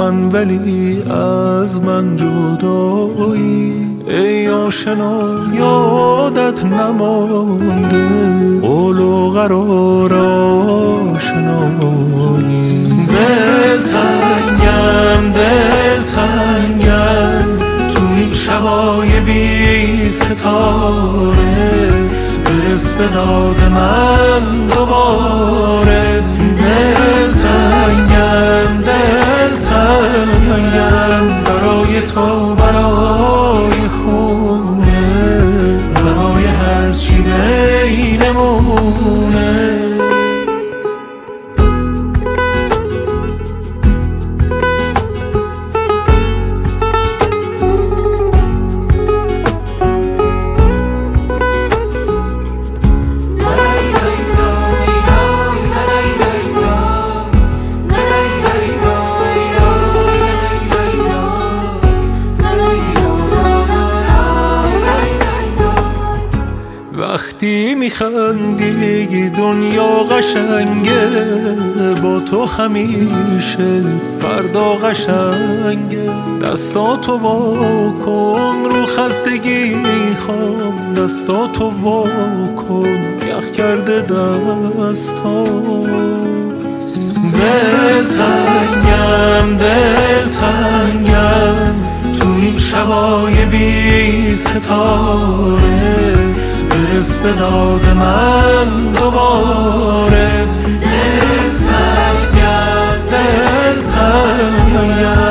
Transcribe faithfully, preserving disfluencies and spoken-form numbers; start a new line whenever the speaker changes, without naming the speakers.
من ولی از من جدایی، ای آشنا یادت نمانده قول و قرار آشنایی. دلتنگم دلتنگم تو این شبای بی ستاره، برس به داد من دوباره. دلتنگم دلتنگم برای تو، برای خونه، برای هرچی بینمونه. وقتی میخندی دنیا قشنگه، با تو همیشه فردا قشنگه. دستاتو وا کن رو خستگی هام، دستاتو وا کن یخ کرده دستا. دلتنگم دلتنگم تو این شبای بی ستاره، برس به داد من دوباره. دلتنگم دلتنگم